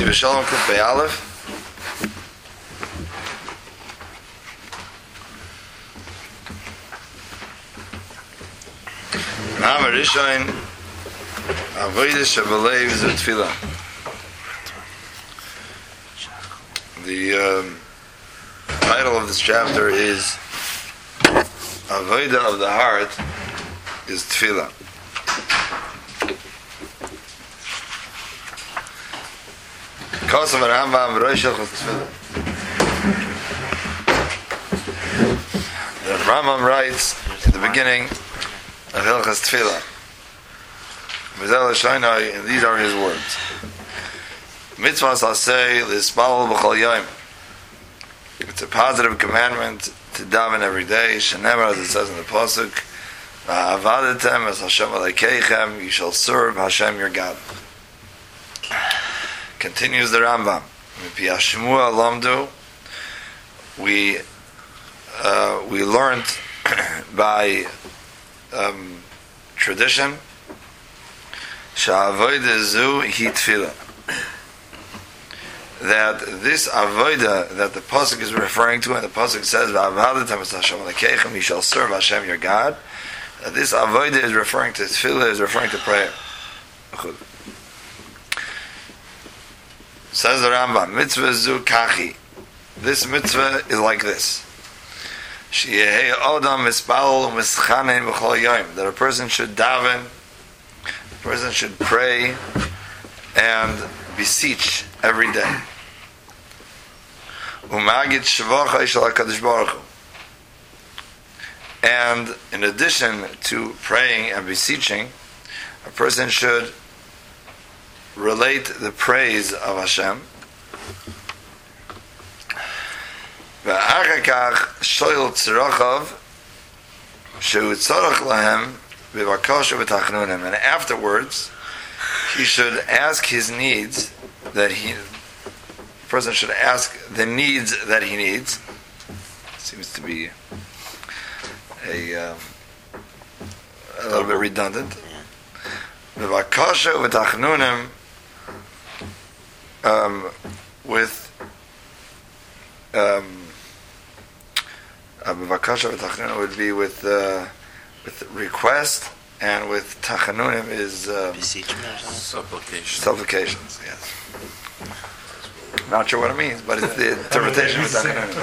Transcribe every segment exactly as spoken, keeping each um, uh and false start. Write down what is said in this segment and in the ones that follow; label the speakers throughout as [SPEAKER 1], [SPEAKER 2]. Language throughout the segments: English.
[SPEAKER 1] Nesiv Shalom Kuf Bei Aleph. Na'am Rishon Avodah Shebelev Zut Tefillah. The um, title of this chapter is Avodah of the heart is Tefillah. Kosav Rambam Roshel Tefillah. The Rambam writes in the beginning of Hilchas Tefillah. And these are his words. Mitzvahs aseh lispalel b'chol yom. It's a positive commandment to daven every day. Shenemar, as it says in the pasuk, Va'avadetem es Hashem Elokeichem. You shall serve Hashem your God. Continues the Rambam. Mipi Hashmua lamdu. We uh, we learned by um, tradition. Sha'avodah zu hi tefillah. That this avodah that the pasuk is referring to, and the pasuk says, "Va'avadetem es Hashem Elokeichem," you shall serve Hashem your God. That this avodah is referring to tefillah, is referring to prayer. Says the Rambam, mitzvah zu kachi. This mitzvah is like this. Sheyehei odam mispal u'mischanein b'chol yom. That a person should daven, a person should pray and beseech every day. Umagid shvachai shel HaKadosh Baruch Hu. And in addition to praying and beseeching, a person should relate the praise of Hashem. V'achakach shoyl tzrochav shehu tzorach lahem v'vakosha v'tachnunim. And afterwards, he should ask his needs that he, the person should ask the needs that he needs. Seems to be a, um, a little bit redundant. V'vakosha v'tachnunim. Um, with um, Vakasha v'tachnunim would be with uh, with request, and with tachanunim is um,
[SPEAKER 2] supplications.
[SPEAKER 1] Supplications, yes. Not sure what it means, but it's the interpretation of tachanunim.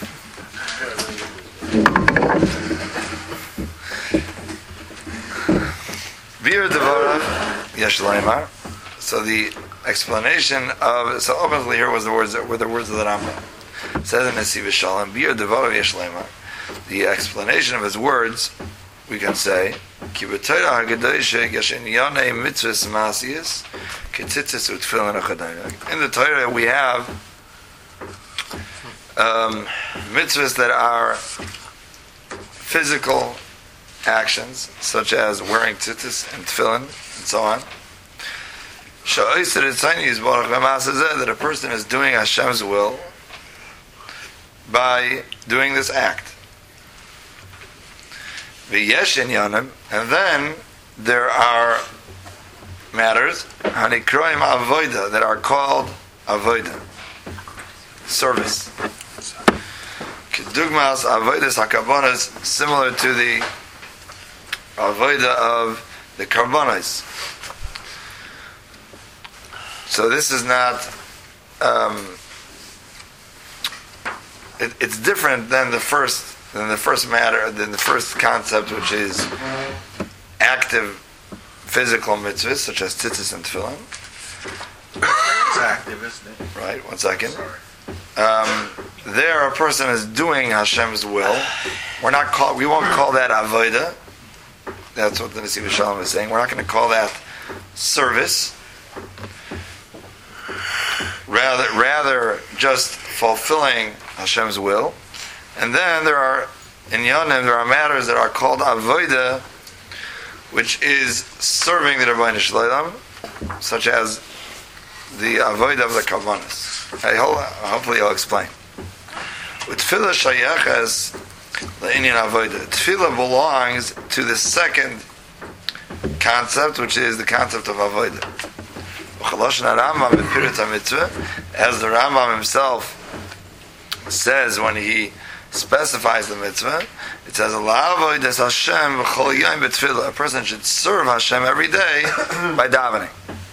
[SPEAKER 1] Vir devorav yesh leimar. So the explanation of so obviously here was the words were the words of the Rambam. It says in Nesiv Shalom, Bir Devorav Yesh Leimar. The explanation of his words, we can say, Ki b'Torah hagadosh yashin yonei mitzvahs masiyos ketzitzis utfilin achadayim. In the Torah we have um, mitzvahs that are physical actions, such as wearing tzitzis and tefillin and so on. That a person is doing Hashem's will by doing this act. And then there are matters that are called avodah, service. Kedugmas avodas hakabonos, similar to the avodah of the karbonos. So this is not, um, it, it's different than the first, than the first matter, than the first concept, which is active physical mitzvahs, such as tzitzis and tefillin.
[SPEAKER 2] It's active, isn't it?
[SPEAKER 1] Right, one second. Um, there a person is doing Hashem's will. We're not call, we won't call that avodah. That's what the Nesiv Shalom is saying. We're not going to call that service. Rather, rather just fulfilling Hashem's will. And then there are, in Yonim, there are matters that are called avodah, which is serving the Rebbeinu Shalom, such as the avodah of the Karbonos. I hope, hopefully I'll explain. With Tefillah Shayachas, the Inyan avodah. Tefillah belongs to the second concept, which is the concept of avodah. Chaloshen Rambam in Pirat HaMitzvah, as the Rambam himself says when he specifies the mitzvah, it says, Hashem v'chol yom b'tefillah. A person should serve Hashem every day by davening.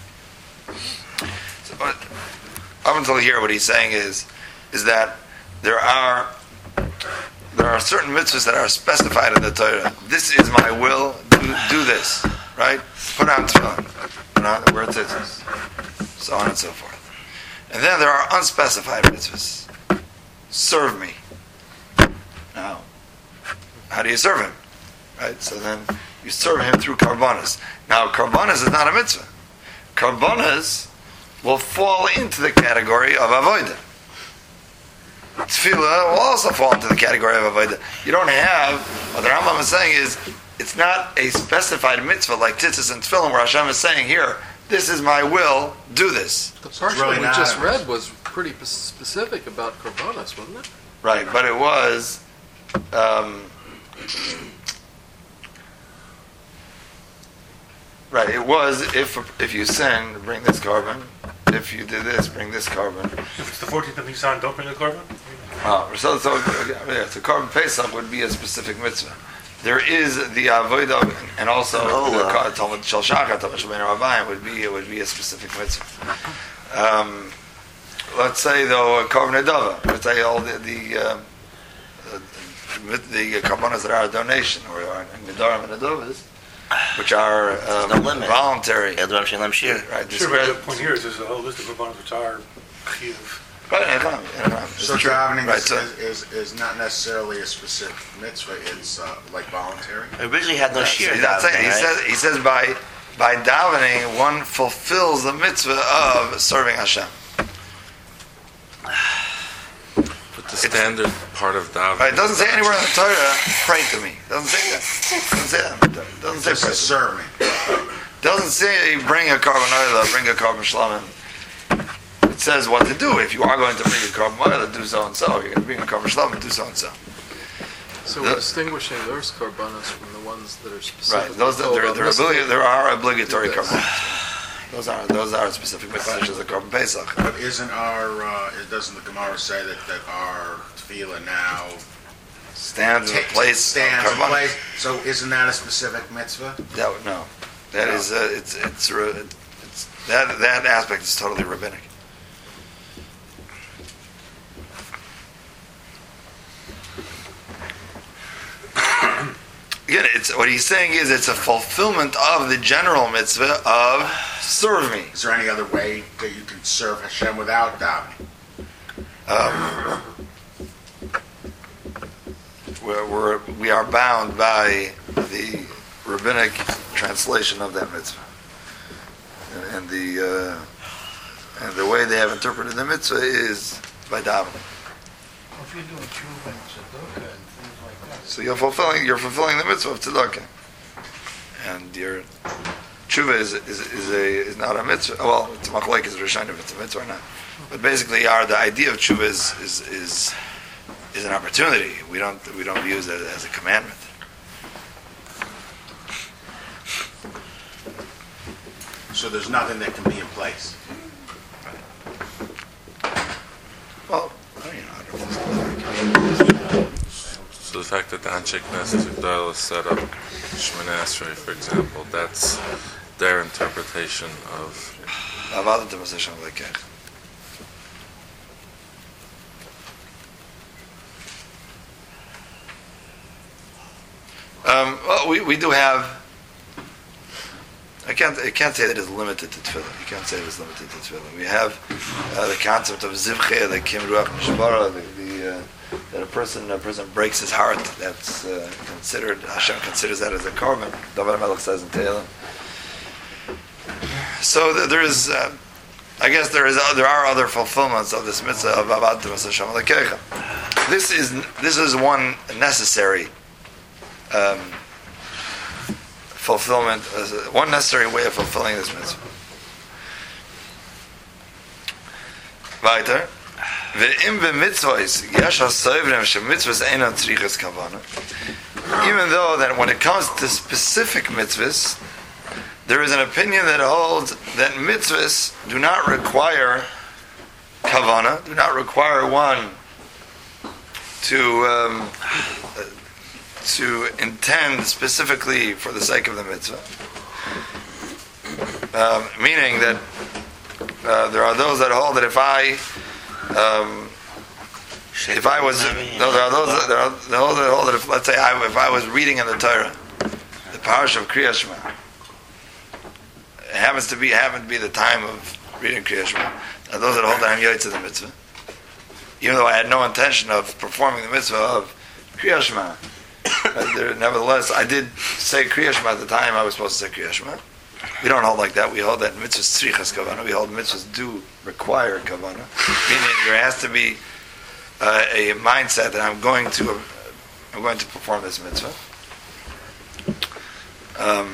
[SPEAKER 1] So, up until here, what he's saying is, is that there are there are certain mitzvahs that are specified in the Torah. This is my will. Do, do this, right? Put on tefillin, put on wear tzitzis, so on and so forth. And then there are unspecified mitzvahs. Serve me. Now, how do you serve him? Right? So then you serve him through karbanas. Now, karbanas is not a mitzvah. Karbanas will fall into the category of avodah. Tefillah will also fall into the category of avodah. You don't have, what the Rambam is saying is, it's not a specified mitzvah like tzitzis and tefillin where Hashem is saying, here, this is my will, do this.
[SPEAKER 3] The portion
[SPEAKER 2] really
[SPEAKER 3] we
[SPEAKER 2] not
[SPEAKER 3] just
[SPEAKER 2] a-
[SPEAKER 3] read was pretty p- specific about Korbanos, wasn't it?
[SPEAKER 1] Right, but it was, um, right, it was, if if you sin, bring this carbon. If you do this, bring this carbon.
[SPEAKER 4] If it's the fourteenth of Nisan, don't bring a korban?
[SPEAKER 1] Oh, so, so, yeah, so carbon Pesach would be a specific mitzvah. There is the avodah, and also the Talmud Shel Shachar, Talmud Shel Bein Rabbayim would be it would be a specific mitzvah. Um, let's say though, carbon Nedava. Let's say all the the uh, the, the carbonas that are a donation or are Nedarim and Nedavas, which are um,
[SPEAKER 5] no limit.
[SPEAKER 1] voluntary.
[SPEAKER 5] Eldram Shalem Shir.
[SPEAKER 1] Right,
[SPEAKER 4] Sure, but the point here is there's a whole list of korbanos which are chiyuv.
[SPEAKER 1] Right, and I'm- and I'm-
[SPEAKER 2] So
[SPEAKER 1] it's true.
[SPEAKER 2] davening
[SPEAKER 1] Right,
[SPEAKER 2] is,
[SPEAKER 1] so-
[SPEAKER 2] is, is is not necessarily a specific mitzvah. It's uh, like voluntary.
[SPEAKER 5] Originally had no
[SPEAKER 1] Yeah,
[SPEAKER 5] shear.
[SPEAKER 1] so he's not saying-
[SPEAKER 5] davening,
[SPEAKER 1] he
[SPEAKER 5] right?
[SPEAKER 1] says he says by by davening one fulfills the mitzvah of serving Hashem.
[SPEAKER 2] But
[SPEAKER 1] the standard
[SPEAKER 2] part of davening.
[SPEAKER 1] Right, it doesn't say anywhere in the Torah, pray to me. It doesn't say that. It doesn't say that. It doesn't say
[SPEAKER 2] Just
[SPEAKER 1] pray
[SPEAKER 2] to
[SPEAKER 1] to me.
[SPEAKER 2] serve me.
[SPEAKER 1] It doesn't say bring a carbon oil, bring a carbon shlamim. It says what to do. If you are going to bring a carbon oil, do so and so. If you're going to bring a carbon shlamim, do so and so.
[SPEAKER 3] So
[SPEAKER 1] The-
[SPEAKER 3] we're distinguishing those Korbanos from the ones that are specific.
[SPEAKER 1] Right. Those that
[SPEAKER 3] told
[SPEAKER 1] there,
[SPEAKER 3] on
[SPEAKER 1] there,
[SPEAKER 3] this
[SPEAKER 1] obli-
[SPEAKER 3] day.
[SPEAKER 1] there are obligatory
[SPEAKER 3] Do
[SPEAKER 1] carbon.
[SPEAKER 3] this.
[SPEAKER 1] Those are those are specific mitzvahs as a carbon pesach.
[SPEAKER 2] But isn't our uh, it doesn't the Gemara say that, that our tefillah now
[SPEAKER 1] Stands in the
[SPEAKER 2] ta-
[SPEAKER 1] place
[SPEAKER 2] stands
[SPEAKER 1] of
[SPEAKER 2] in
[SPEAKER 1] carbon.
[SPEAKER 2] place? So isn't that a specific mitzvah?
[SPEAKER 1] That would no. That
[SPEAKER 2] No.
[SPEAKER 1] is uh, it's it's ra- it's that that aspect is totally rabbinic. Again, it's what he's saying is it's a fulfillment of the general mitzvah of serve me.
[SPEAKER 2] Is there any other way that you can serve Hashem without davening?
[SPEAKER 1] Um, we're, we're, we are bound by the rabbinic translation of that mitzvah, and, and the uh, and the way they have interpreted the mitzvah is by davening.
[SPEAKER 6] If you're doing tshuva and tzedakah and things like that,
[SPEAKER 1] So you're fulfilling you're fulfilling the mitzvah of tzedakah, and your tshuva is is, is a is not a mitzvah. Well, it's machlokes is rishonim if it's a mitzvah or not. But basically, our the idea of tshuva is is is, is an opportunity. We don't we don't use it as a commandment.
[SPEAKER 2] So there's nothing that can be in place.
[SPEAKER 1] Well, I mean, I don't know.
[SPEAKER 7] So the fact that the Anshe Knesset Gdala set up Shemoneh Esrei, for example, that's their interpretation of.
[SPEAKER 1] Avodat Hashem lekech. Um, well, we, we do have. I can't I can't say that it's limited to tefillah. You can't say it's limited to tefillah. We have uh, the concept of zivche, the kim ruach mishpara, the, the uh, that a person a person breaks his heart. That's uh, considered Hashem considers that as a korban. David Melech says in Tehillim. So th- there is, uh, I guess there is uh, there are other fulfillments of this mitzvah of Avodat Hashem lekecha. This is this is one necessary. Um, fulfillment, uh, one necessary way of fulfilling this mitzvah. Weiter. Ve'im b'mitzvahs yesh ha'soivrim shemitzvahs einon tzrichas kavana. Even though that when it comes to specific mitzvahs, there is an opinion that holds that mitzvahs do not require kavana, do not require one to um, to intend specifically for the sake of the mitzvah. Um, meaning that uh, there are those that hold that if I um, if I was no, there are those that, there are those that hold that if, let's say I, if I was reading in the Torah the parasha of Kriyas Shema, it happens to be happened to be the time of reading Kriyas Shema. Now those that hold that I'm yotzei the mitzvah, even though I had no intention of performing the mitzvah of Kriyas Shema, there, nevertheless I did say Kriyas Shema at the time I was supposed to say Kriyas Shema. We don't hold like that. We hold that mitzvahs tzrichas kavana. We hold mitzvahs do require kavana, meaning there has to be uh, a mindset that I'm going to uh, I'm going to perform this mitzvah. Um,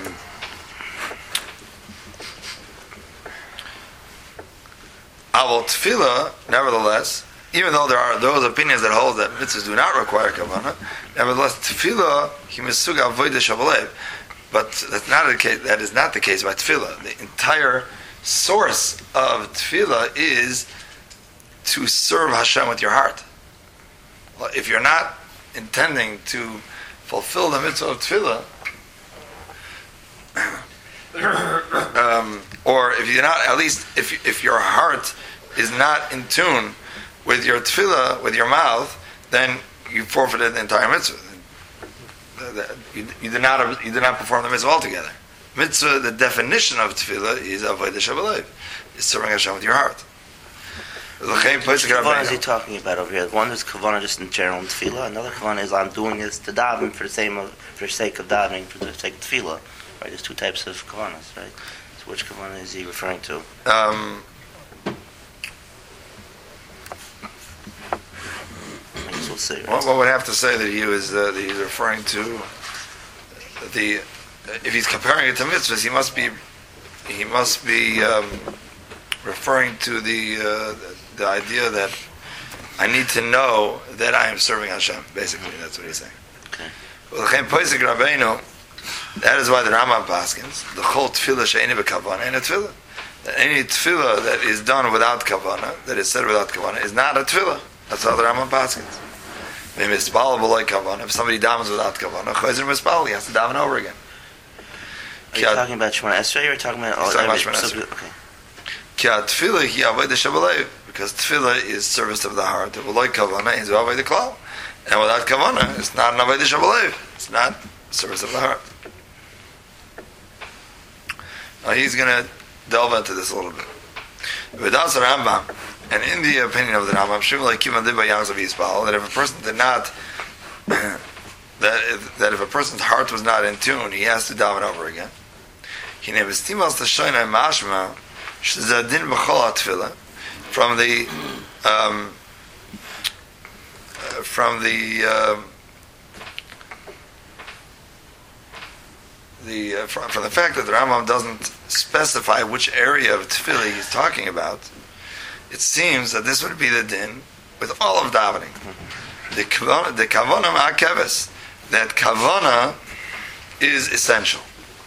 [SPEAKER 1] Aval tefillah, nevertheless, even though there are those opinions that hold that mitzvahs do not require kavana, nevertheless tefillah he misug avodah shabalev. But that's not the case. That is not the case by tefillah. The entire source of tefillah is to serve Hashem with your heart. Well, if you're not intending to fulfill the mitzvah of tefillah, um, or if you're not, at least if if your heart is not in tune with your tefillah, with your mouth, then you forfeited the entire mitzvah. You, you did not you did not perform the mitzvah altogether. Mitzvah, the definition of tefillah is avodah shabalev, is serving Hashem with your heart.
[SPEAKER 5] Which kavanah is he talking about over here? One is kavanah just in general in tefillah. Another kavanah is I'm doing this to daven for the same of, for the sake of davening, for the sake of tefillah. Right? There's two types of kavanahs, right? So which kavanah is he referring to?
[SPEAKER 1] Um,
[SPEAKER 5] We'll see, right?
[SPEAKER 1] What, what would have to say that he was uh, that he's referring to the if he's comparing it to mitzvahs, he must be he must be um, referring to the uh, the idea that I need to know that I am serving Hashem. Basically, that's what he's saying.
[SPEAKER 5] Okay.
[SPEAKER 1] Well, that is why the Rambam paskins the whole tefillah she'eni b'kavana ain't a tefillah. That any tefillah that is done without kavana, that is said without kavana, is not a tefillah. That's how the Rambam paskins. If somebody davens without kavanah, chayzer mispal, he has to daven over again.
[SPEAKER 5] Are you talking about Shemona Esrei or are you talking about...
[SPEAKER 1] He's talking about Shemona Esrei.
[SPEAKER 5] Okay.
[SPEAKER 1] Ki tefillah hi avodah shabalev, because tefillah is service of the heart. V'loi kavanah is avodah klal, and without kavanah, it's not an avodah shabalev. It's not service of the heart. Now he's going to delve into this a little bit. V'das Rambam. And in the opinion of the Rambam, that if a person did not, that if, that if a person's heart was not in tune, he has to daven over again. From the um, from the uh, the uh, from, from the fact that the Rambam doesn't specify which area of tefillah he's talking about, it seems that this would be the din with all of davening. The kavana, the kavana ma'akeves, that kavana is essential.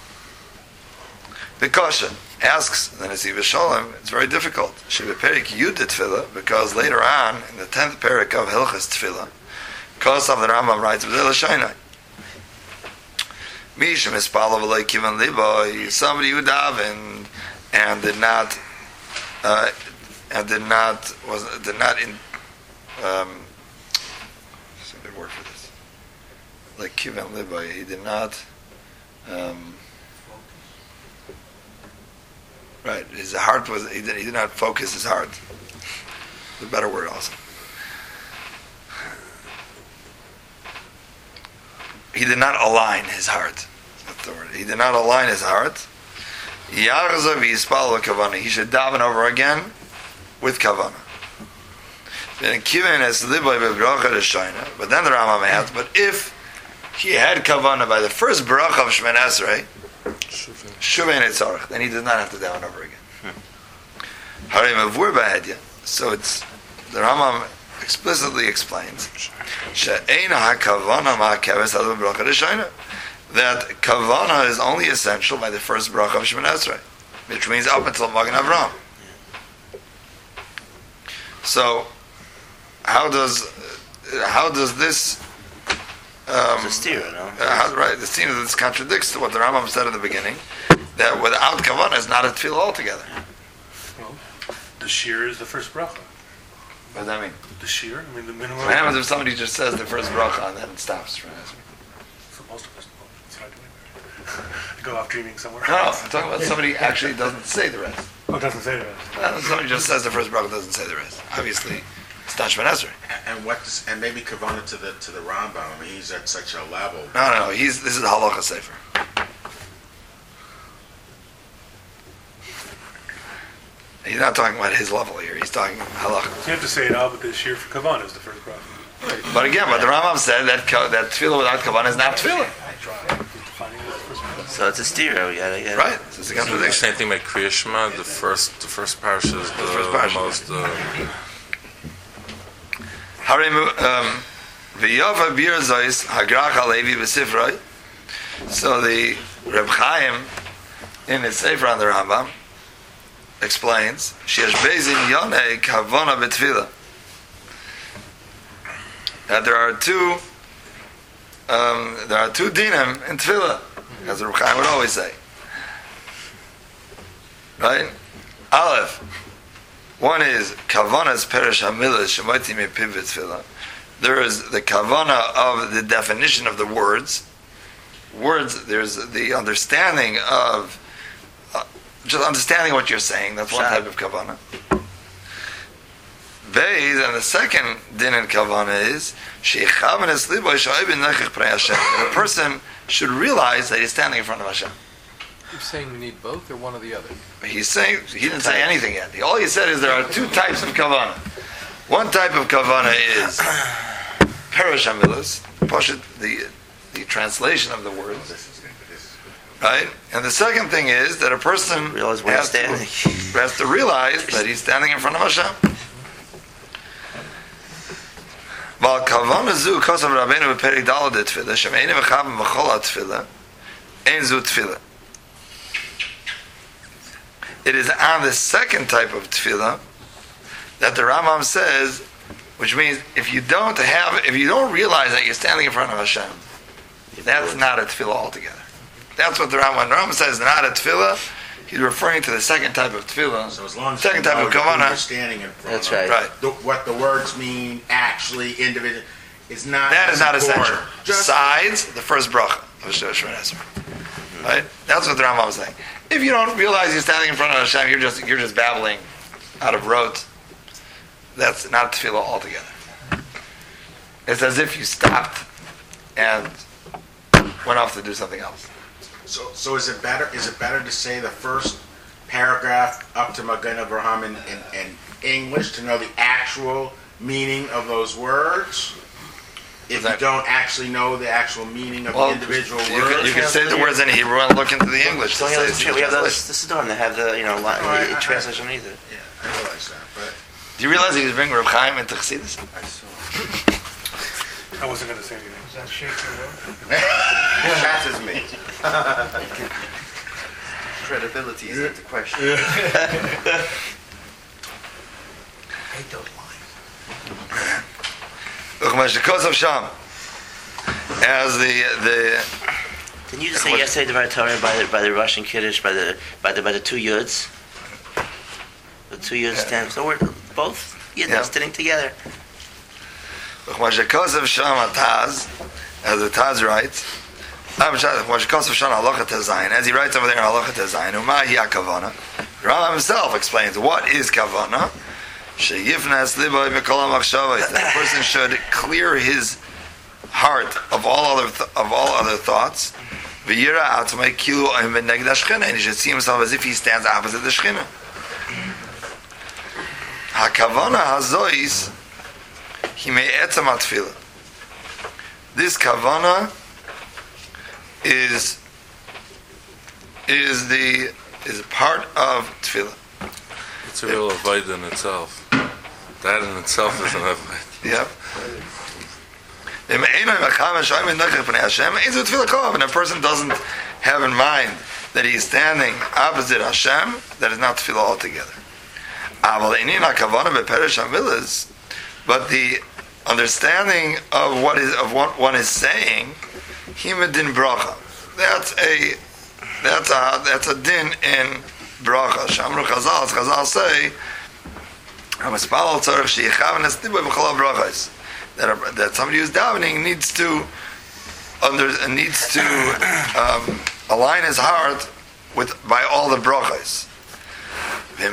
[SPEAKER 1] The Koshen asks the Nesiv Shalom, it's very difficult. Shebeperik Yud Tefillah, because later on in the tenth parak of Hilchas Tefillah, Kosav the Rambam writes with Elishainai. Mishem Ispalav Alei Kivan Libo, somebody who davened and did not. Uh, And did not was did not in um, what's a good word for this? Like kivan libay, he did not. Um, right, his heart was he did, he did not focus his heart. The better word also. He did not align his heart. That's the word. He did not align his heart. He should daven over again with kavanah. But then the Rambam adds, but if he had kavanah by the first bracha of Shemoneh Esrei, Shuvei Netzarech, then he does not have to daven over again. So it's the Rambam explicitly explains that kavana is only essential by the first bracha of Shemoneh Esrei, which means up until Magen Avraham. So, how does how does this? Um,
[SPEAKER 5] it's a steer, no?
[SPEAKER 1] Uh, how, right, it seems that this contradicts to what the Rambam said in the beginning, that without kavana is not a tefillah altogether.
[SPEAKER 4] Well, the shear is the first bracha.
[SPEAKER 1] What does that mean?
[SPEAKER 4] The shear, I mean the minimum.
[SPEAKER 1] What happens if somebody just says the first bracha and then it stops?
[SPEAKER 4] For most of us, that's what I do. I go off dreaming somewhere.
[SPEAKER 1] No, I'm talking about somebody actually doesn't say the rest.
[SPEAKER 4] Oh, it doesn't say that.
[SPEAKER 1] Uh, somebody just says the first bracha, doesn't say the rest. Obviously, it's not Shemoneh Esrei.
[SPEAKER 2] And what does, and maybe kavana to the to the Rambam. I mean, he's at such a level.
[SPEAKER 1] No, no, no. He's this is the halacha sefer. He's not talking about his level here. He's talking halacha.
[SPEAKER 4] So you have to say it out, but the shear for kavana is the first bracha.
[SPEAKER 1] But again, but the Rambam said that ka- that tefillah without kavanah is not tefillah.
[SPEAKER 4] Defining it as the first bracha.
[SPEAKER 5] So it's a steer. We gotta get
[SPEAKER 1] Right? So it's a
[SPEAKER 7] The
[SPEAKER 1] contradiction.
[SPEAKER 7] same thing with Kriya Shema. The first, the first parsha is the,
[SPEAKER 1] first parsha.
[SPEAKER 7] most. Uh,
[SPEAKER 1] Harimu um, v'yova bir zois hagrach halevi b'sifroi. So the Reb Chaim in his sefer on the Rambam explains sheyesh bezin yonei kavana b'tefillah, that there are two um, there are two dinim in tefillah, as the Reb Chaim would always say. Right? Aleph. One is kavanas perish hamilas shemoti mepiv tefillah. There is the kavana of the definition of the words. Words. There's the understanding of uh, just understanding what you're saying. That's one type of kavana. Beis, and the second din in kavana is sheichavnes libo shoybin nechich prei Hashem. A person should realize that he's standing in front of Hashem.
[SPEAKER 3] You're saying we need both or one or the other?
[SPEAKER 1] He's saying he didn't say anything yet. All he said is there are two types of kavana. One type of kavana is perish hamilas, the the translation of the words, right? And the second thing is that a person
[SPEAKER 5] realize where
[SPEAKER 1] has,
[SPEAKER 5] he's
[SPEAKER 1] to,
[SPEAKER 5] standing.
[SPEAKER 1] has to realize that he's standing in front of Hashem. Val kavana zu kosav Rabbeinu b'perik daled tefillah shemeinu v'chavim v'chol tefillah ein zu tefillah. It is on the second type of tefillah that the Rambam says, which means if you don't have, if you don't realize that you're standing in front of Hashem, that's not a tefillah altogether. That's what the Rambam, when the Rambam says not a tefillah, he's referring to the second type of tefillah.
[SPEAKER 2] So as long as
[SPEAKER 1] second
[SPEAKER 2] you
[SPEAKER 1] type
[SPEAKER 2] know
[SPEAKER 1] of
[SPEAKER 2] who
[SPEAKER 1] kavana.
[SPEAKER 2] you're standing in front
[SPEAKER 5] That's
[SPEAKER 2] of,
[SPEAKER 5] right.
[SPEAKER 1] Right.
[SPEAKER 2] the, what the words mean actually individual is not.
[SPEAKER 1] That is not
[SPEAKER 2] important.
[SPEAKER 1] essential.
[SPEAKER 2] Just
[SPEAKER 1] Besides the first bracha of Shemoneh Esrei. Right? That's what the Rambam is saying. If you don't realize you're standing in front of Hashem, you're just you're just babbling out of rote. That's not tefillah altogether. It's as if you stopped and went off to do something else.
[SPEAKER 2] So, so is it better? Is it better to say the first paragraph up to Magen Avraham in, in, in English to know the actual meaning of those words? If you don't actually know the actual meaning of
[SPEAKER 1] Well,
[SPEAKER 2] the individual
[SPEAKER 1] you
[SPEAKER 2] words,
[SPEAKER 1] can, you can say the words in Hebrew and look into the English.
[SPEAKER 5] So
[SPEAKER 1] to
[SPEAKER 5] we have,
[SPEAKER 1] say-
[SPEAKER 5] the, we have
[SPEAKER 1] translation.
[SPEAKER 5] those, this is done. They have the you know li-
[SPEAKER 2] I- I-
[SPEAKER 5] translation either.
[SPEAKER 2] yeah, I realize that, but
[SPEAKER 1] Do you realize he was bringing Reb Chaim into Chassidus?
[SPEAKER 2] I saw.
[SPEAKER 4] I wasn't going to say anything.
[SPEAKER 6] Is that shake your word?
[SPEAKER 2] That is me.
[SPEAKER 8] Credibility is not the question.
[SPEAKER 6] I hate those lines.
[SPEAKER 1] As the the
[SPEAKER 5] Didn't you just say yesterday the Torah by the by the Russian Kiddush by the by the by the two yuds? The two yuds
[SPEAKER 1] Yeah.
[SPEAKER 5] stand. So we're both yuds
[SPEAKER 1] Yeah.
[SPEAKER 5] standing together.
[SPEAKER 1] as the Taz writes, as he writes over there in Halacha Tezayin, Umahi HaKavana, Rambam himself explains what is Kavana. That a person should clear his heart of all other th- of all other thoughts. And he should see himself as if he stands opposite the Shechina. HaKavana hazois himei etzem atfila. This Kavana is is the is part of tefillah.
[SPEAKER 7] it's a real avoid in itself. That in itself is an avoid.
[SPEAKER 1] Yep. And a person doesn't have in mind that he is standing opposite Hashem, that is not tefillah altogether. But the understanding of what is of what one is saying, himedin bracha. That's a that's a that's a din in bracha. Shamru Chazal, Chazal say, that a, that somebody who's davening needs to under needs to um, align his heart with by all the brachas. And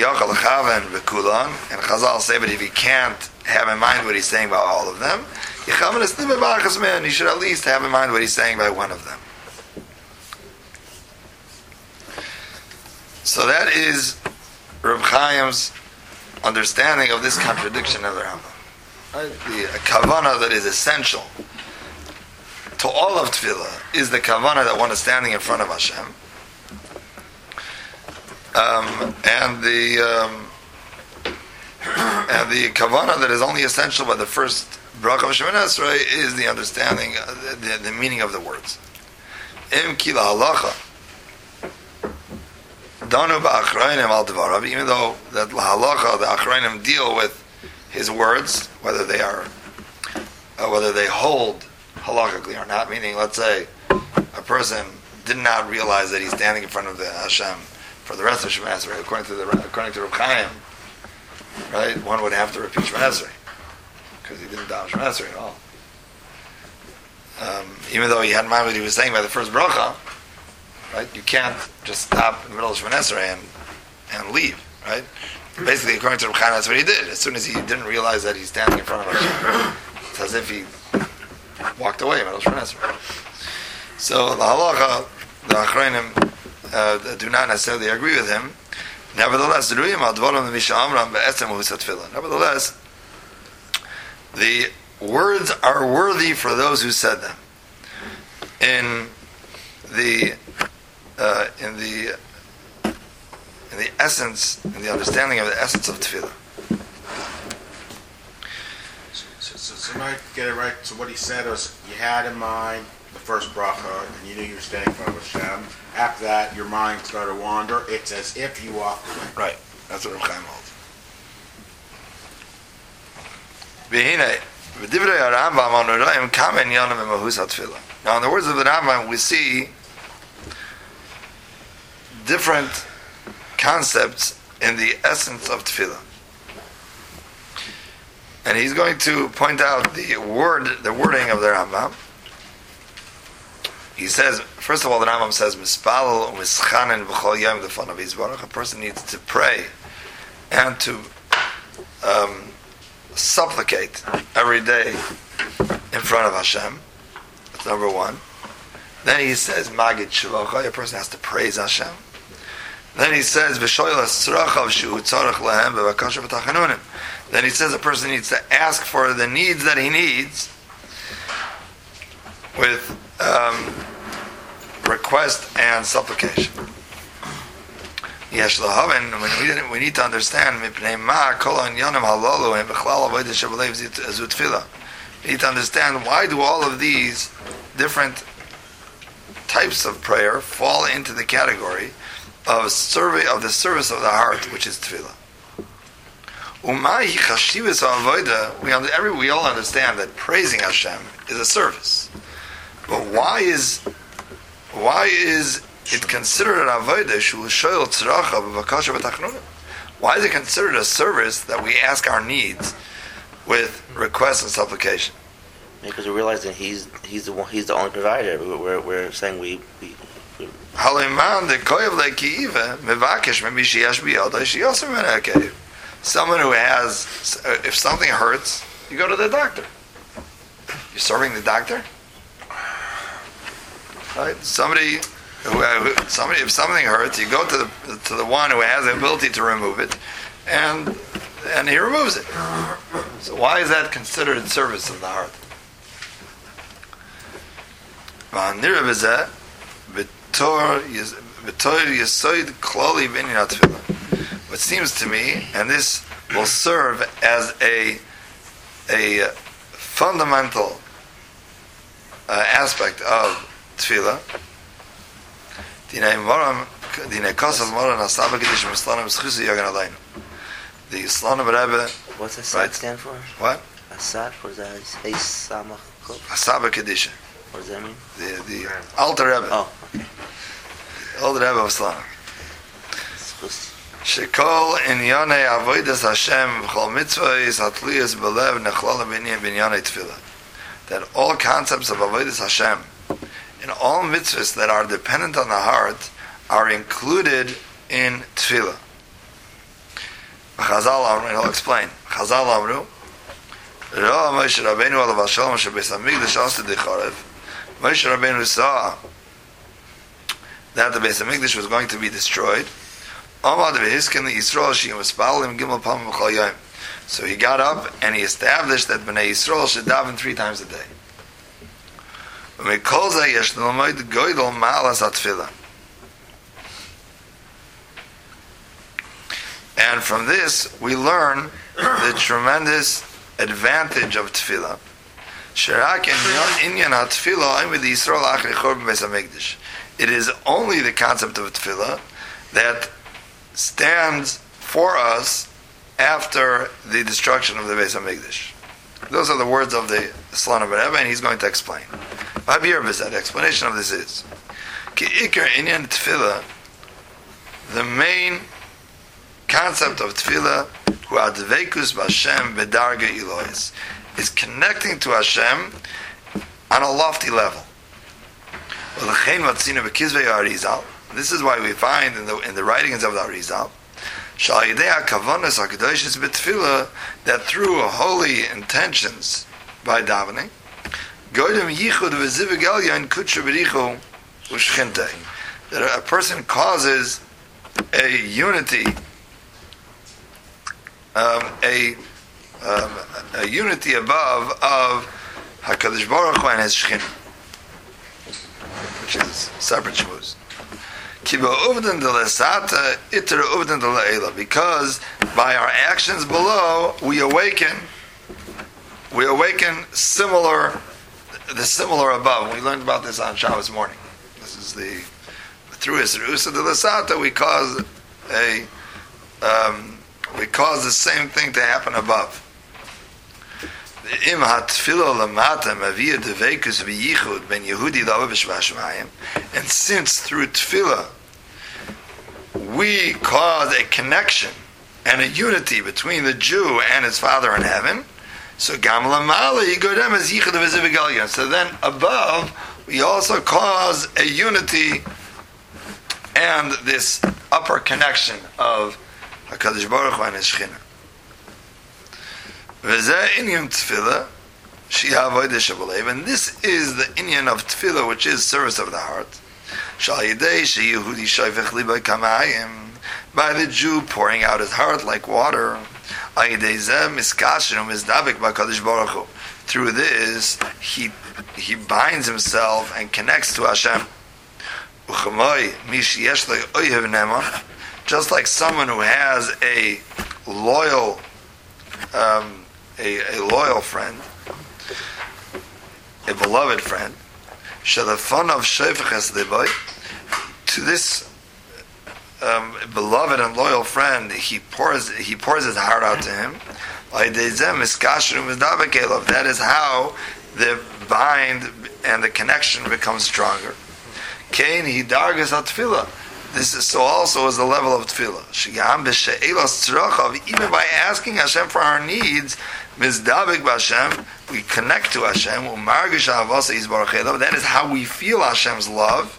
[SPEAKER 1] Chazal say, but if he can't have in mind what he's saying about all of them, he should at least have in mind what he's saying by one of them. So that is Reb Chaim's understanding of this contradiction of the Rambam. Right? The kavanah that is essential to all of tefillah is the kavanah that one is standing in front of Hashem. Um, and the um, and the kavanah that is only essential by the first bracha of Shemoneh Esrei is the understanding, uh, the, the meaning of the words. Im ki lahalacha danu ba'achronim al devarav, even though that lahalacha, the achronim deal with his words, whether they are, uh, whether they hold halachically or not. Meaning, let's say a person did not realize that he's standing in front of the Hashem for the rest of Shemoneh Esrei, according to the according to Reb Chaim, right? One would have to repeat Shemoneh Esrei because he didn't daven Shemoneh Esrei at all. Um, even though he had in mind what he was saying by the first bracha, right? You can't just stop in the middle of Shemoneh Esrei and and leave, right? Basically, according to Reb Chaim, that's what he did. As soon as he didn't realize that he's standing in front of Hashem, it's as if he walked away in the middle of Shemoneh Esrei. So the halacha, the achronim Uh, do not necessarily agree with him. Nevertheless, nevertheless, the words are worthy for those who said them. In the uh, in the in the essence, in the understanding of the essence of tefillah.
[SPEAKER 2] So, so, so, so I get it right. So what he said was, you had in mind the first bracha, and you knew you were standing in front of Hashem. After that, your mind started to wander. It's as if you walked away.
[SPEAKER 1] Right. That's what Reb Chaim holds. Now, in the words of the Rambam, we see different concepts in the essence of tefillah. And he's going to point out the word, the wording of the Rambam. He says, first of all, the Rambam says, "Mispalel u'mischanen b'chol yom l'fanav yizbarach." A person needs to pray and to um, supplicate every day in front of Hashem. That's number one. Then he says, "Magid shuvachai." A person has to praise Hashem. Then he says, "V'shoyel esrachav shu tzarich lehem b'vakasha v'tachanunim." Then he says a person needs to ask for the needs that he needs with um, request and supplication. Yesh lahavin, we we need to understand mipnei ma kol anyanim halalu and b'chlal avodah shebelev zu tefillah. We need to understand why do all of these different types of prayer fall into the category of survey of the service of the heart, which is tefillah. Umahi chashivas avodah. We under, every we all understand that praising Hashem is a service. But why is why is it considered an avodah shu shoyel tzracha b'vakasha v'tachnunim? Why is it considered a service that we ask our needs with request and supplication?
[SPEAKER 5] Because we realize that he's he's the one, he's the only provider. We're we're saying we. we, we
[SPEAKER 1] Haliman de koyev lekiiva mevakesh memishiyash biyadai shiyosem menakev. Someone who has, if something hurts, you go to the doctor. You're serving the doctor. Right? Somebody, who, somebody, if something hurts, you go to the to the one who has the ability to remove it, and and he removes it. So why is that considered service of the heart? What seems to me, and this will serve as a a fundamental uh, aspect of tefillah. Dinei moram, dinei kosav moram asaba kedish mislanim schusi yogan aleinu. The Islanim Rebbe.
[SPEAKER 5] What's Asad right? stand for?
[SPEAKER 1] What?
[SPEAKER 5] Asad, what is that? Hey, Samach.
[SPEAKER 1] Asaba Kedisha.
[SPEAKER 5] What does that mean?
[SPEAKER 1] The the Alter Rebbe.
[SPEAKER 5] Oh, okay.
[SPEAKER 1] The Alter Rebbe of Islanim. Shekol inyonei avodas Hashem v'chol mitzvahs hatliyas belev nechlala b'inyan b'inyanei tefillah. That all concepts of avodas Hashem and all mitzvahs that are dependent on the heart are included in tefillah. Chazal Amru, and I'll explain. Chazal Amru, Ra Moshe Rabbeinu alav Shalom shebeis hamikdash asa dicharev. Moshe Rabbeinu saw that the Beis Hamikdash was going to be destroyed. Amad v'hiskin Yisrael she'im v'spalim gimel pamim v'chol yom. So he got up and he established that Bnei Yisrael should daven three times a day. V'mikol zeh yesh l'lomod goydol ma'alas hatfilah. And from this, we learn the tremendous advantage of tefillah. It is only the concept of tefillah that stands for us after the destruction of the Beis Hamikdash. Those are the words of the Slonim Rebbe, and he's going to explain. The explanation of this is the main concept of tefillah, who adveikus b'Hashem bedarga Elois, is connecting to Hashem on a lofty level. This is why we find in the in the writings of the Arizal that through holy intentions by davening, that a person causes a unity. Um, a, um, a unity above of HaKadosh Baruch Hu and His Shekhinah, which is separate shmuz. Because by our actions below, we awaken, we awaken similar, the similar above. We learned about this on Shabbos morning. This is the through Yisrusa de Lasata we cause a. Um, We cause the same thing to happen above. And since through tefillah we cause a connection and a unity between the Jew and his Father in heaven, so so then above we also cause a unity and this upper connection of HaKadosh Baruch Hu and His Shekhinah. V'zeh inyan tefillah, she'ah avodah shebalev, and this is the inyan of tefillah, which is service of the heart. Shal yidei she'yehudi shayvech libay kamayim, by the Jew pouring out his heart like water. Al yidei zeh miskashin u'mizdavik b'HaKadosh Baruch Hu. Through this, he he binds himself and connects to Hashem. U'chamoy mi sheyesh lo oyev ne'emon, just like someone who has a loyal, um, a, a loyal friend, a beloved friend, to this um, beloved and loyal friend, he pours he pours his heart out to him. That is how the bind and the connection becomes stronger. Kain he dargas atfilah. This is so also is the level of tefillah. Even by asking Hashem for our needs, we connect to Hashem. That is how we feel Hashem's love.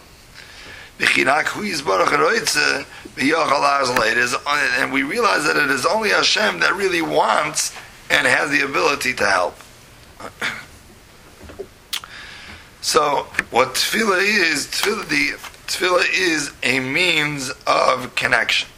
[SPEAKER 1] And we realize that it is only Hashem that really wants and has the ability to help. So, what tefillah is, tefillah, the Tefillah is a means of connection.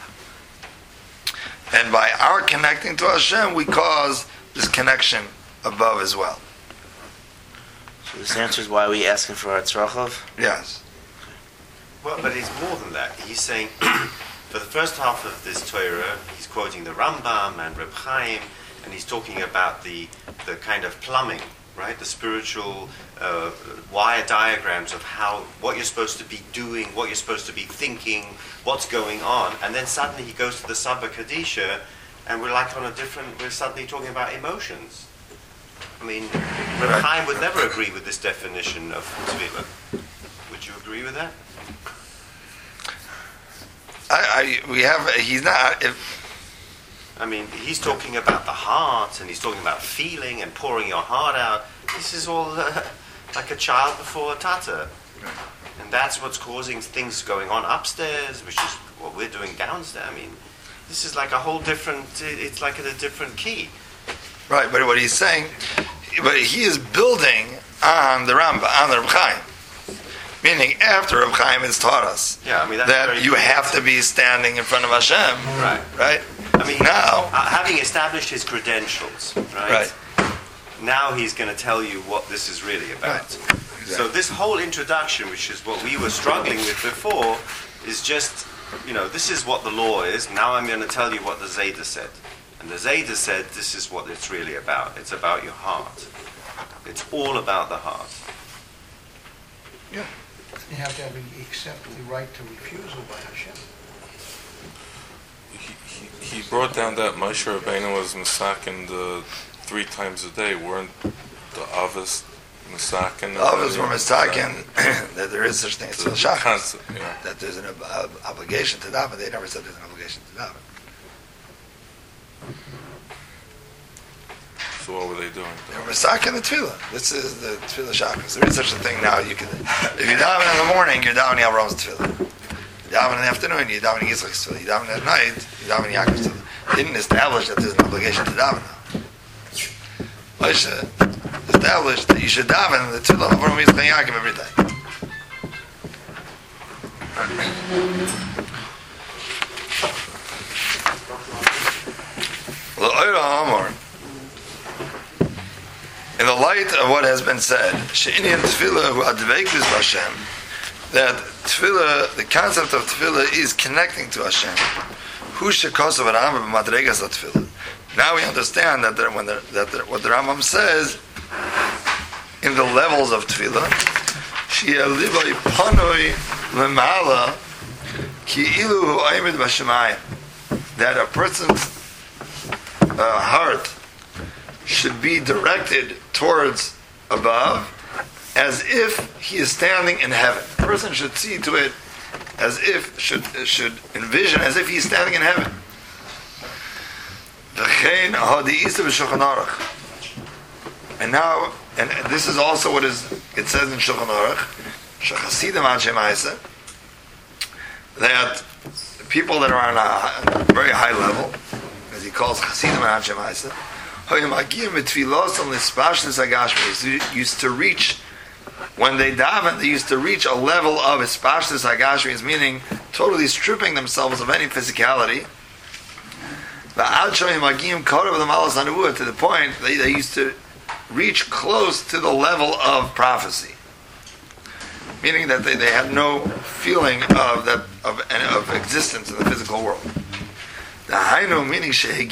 [SPEAKER 1] And by our connecting to Hashem, we cause this connection above as well.
[SPEAKER 5] So this answers why we asking for our tzrachov?
[SPEAKER 1] Yes.
[SPEAKER 9] Well, but it's more than that. He's saying, for the first half of this Torah, he's quoting the Rambam and Reb Chaim, and he's talking about the the kind of plumbing right? The spiritual uh, wire diagrams of how, what you're supposed to be doing, what you're supposed to be thinking, what's going on, and then suddenly he goes to the Saba Kadisha, and we're like on a different, we're suddenly talking about emotions. I mean, Reb Chaim would never agree with this definition of tefillah. Would you agree with that?
[SPEAKER 1] I, I we have, he's not, if,
[SPEAKER 9] I mean, he's talking about the heart, and he's talking about feeling and pouring your heart out. This is all uh, like a child before a tata. And that's what's causing things going on upstairs, which is what we're doing downstairs. I mean, this is like a whole different, it's like in a different key.
[SPEAKER 1] Right, but what he's saying, but he is building on the Rambam, on the Reb Chaim. Meaning, after Reb Chaim has taught us
[SPEAKER 9] yeah, I mean, that's
[SPEAKER 1] that you have to be standing in front of Hashem.
[SPEAKER 9] Right.
[SPEAKER 1] Right?
[SPEAKER 9] I mean,
[SPEAKER 1] now,
[SPEAKER 9] uh, having established his credentials, right?
[SPEAKER 1] Right.
[SPEAKER 9] Now he's going to tell you what this is really about.
[SPEAKER 1] Right. Exactly.
[SPEAKER 9] So this whole introduction, which is what we were struggling with before, is just, you know, this is what the law is. Now I'm going to tell you what the Zayda said. And the Zayda said this is what it's really about. It's about your heart. It's all about the heart.
[SPEAKER 6] Yeah. You have to have, accept the right to refusal by Hashem.
[SPEAKER 7] He, he, he brought down that Moshe Rabbeinu was masakin the three times a day. Weren't the Avos masakin?
[SPEAKER 1] The Avos were masakin that there is such thing as Tefillah Shachas.
[SPEAKER 7] Yeah.
[SPEAKER 1] That there's an ob- obligation to daven. They never said there's an obligation to daven.
[SPEAKER 7] So what were they doing?
[SPEAKER 1] They were masakin the Tefillah. This is the Tefillah Shachas. There is such a thing now. You can, if you daven in the morning, you're davening Abraham's Tefillah. You daven in the afternoon, you're davening Yitzchak's Tefillah. You daven at night, you're davening Yaakov's Tefillah. They didn't establish that there's an obligation to daven now. Moshe established that you should daven the Tefillah of Avraham, Yitzchak, and Yaakov every day. In the light of what has been said, she'inyan tefillah hu adveikus Hashem, that tefillah, the concept of tefillah is connecting to Hashem. Hu shekosav Rambam b'madregas tefillah. Now we understand that there, when the, that there, what the Rambam says in the levels of tefillah, she'elivay panoi lemala ki ilu hu aimed b'shemayim, that a person's uh, heart should be directed towards above as if he is standing in heaven. A person should see to it as if, should should envision as if he is standing in heaven. And now, and this is also what is it says in Shulchan Aruch, that people that are on a, a very high level, as he calls Chasidim and Anshe Ma'aseh, used to reach, when they daven, they used to reach a level of Ispashtis Hagashmis, meaning totally stripping themselves of any physicality. To the point they, they used to reach close to the level of prophecy, meaning that they, they had no feeling of that of, of existence in the physical world. The Hainu, meaning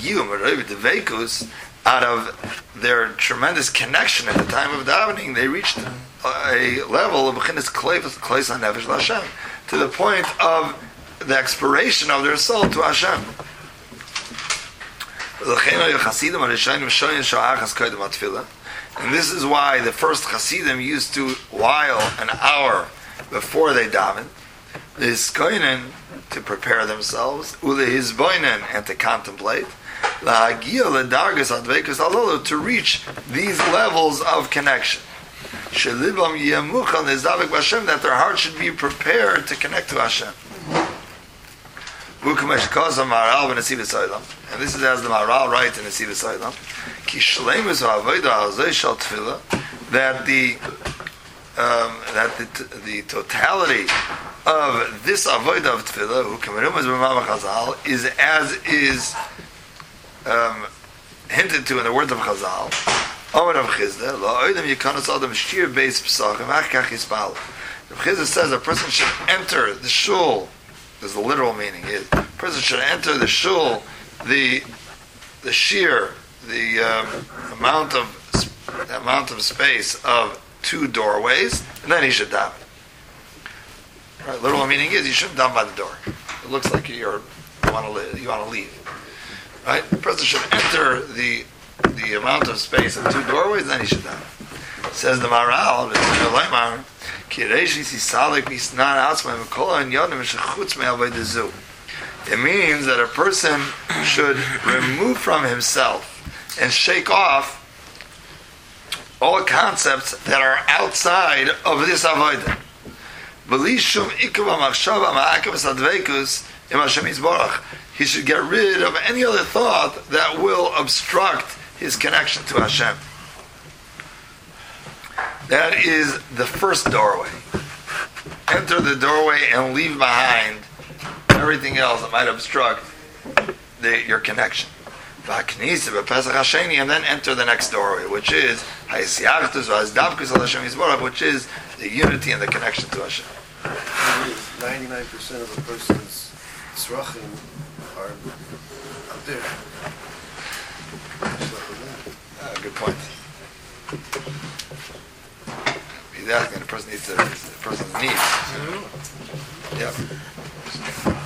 [SPEAKER 1] out of their tremendous connection at the time of davening, they reached a level of B'chinas Kleis HaNefesh L'Hashem, to the point of the expiration of their soul to Hashem. And this is why the first Hasidim used to while an hour before they daven, L'Hiskoinen, to prepare themselves, U'Lehizboinen, and to contemplate, to reach these levels of connection, that their heart should be prepared to connect to Hashem. And this is as the Maharal writes in the Nesivos Olam, that the um, that the, the totality of this avodah of tefillah, is as is Um, hinted to in the words of Chazal, Omer of Chizda, La'oidem yikanos adam shir beis p'sachim, ach kach yispal. The Chizda says a person should enter the shul, this is the literal meaning, is a person should enter the shul, the the shir, the um, amount of the amount of space of two doorways, and then he should daven. Right, literal meaning is you shouldn't daven by the door. It looks like you're you want to live, you want to leave. Right? The person should enter the the amount of space of two doorways, then he should daven. Says the Maral, it means that a person should remove from himself and shake off all concepts that are outside of this avodah. He should get rid of any other thought that will obstruct his connection to Hashem. That is the first doorway. Enter the doorway and leave behind everything else that might obstruct the, your connection. And then enter the next doorway, which is which is the unity and the connection to Hashem.
[SPEAKER 10] ninety-nine percent of a person's tzrachim are up there.
[SPEAKER 1] Ah, good point. He's asking the person needs to, the person needs. Yeah.